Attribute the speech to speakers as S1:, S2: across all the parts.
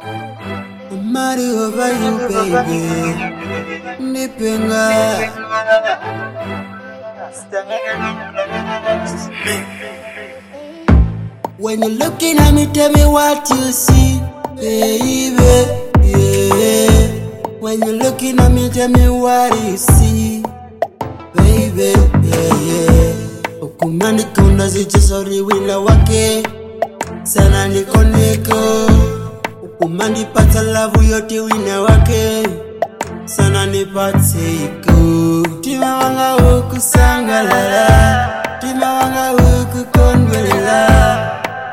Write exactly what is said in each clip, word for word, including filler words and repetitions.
S1: I'm mad over you, baby. Nipenga. When you're looking at me, tell me what you see, baby. Yeah. When you're looking at me, tell me what you see, baby. Yeah, yeah. Ukumani kuna ziche sorry wina wake. Sana niko niko. Ukumani pata love yote wina wake. Sana nipate iko. Tima wanga huku sangalala. Tima wanga huku konwelela.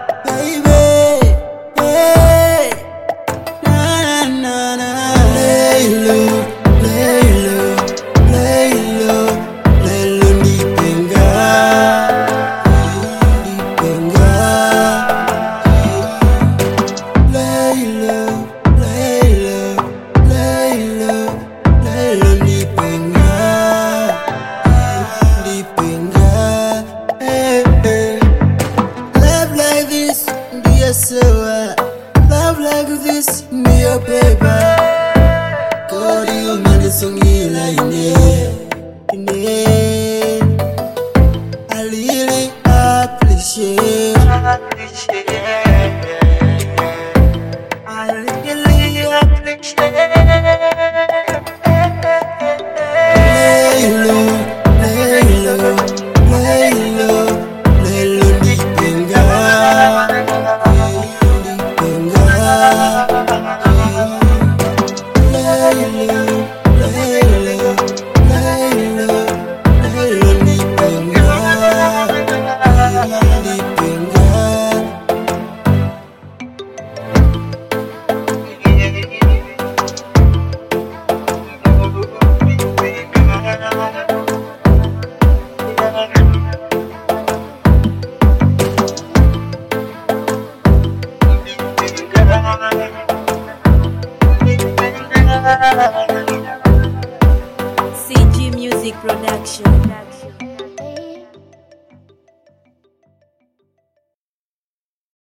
S1: So uh, love like this, me your paper. God, you man is so like me. I really appreciate. I really appreciate. Lay low, lay low, lay low, lay low, deep in God.
S2: C G Music Production.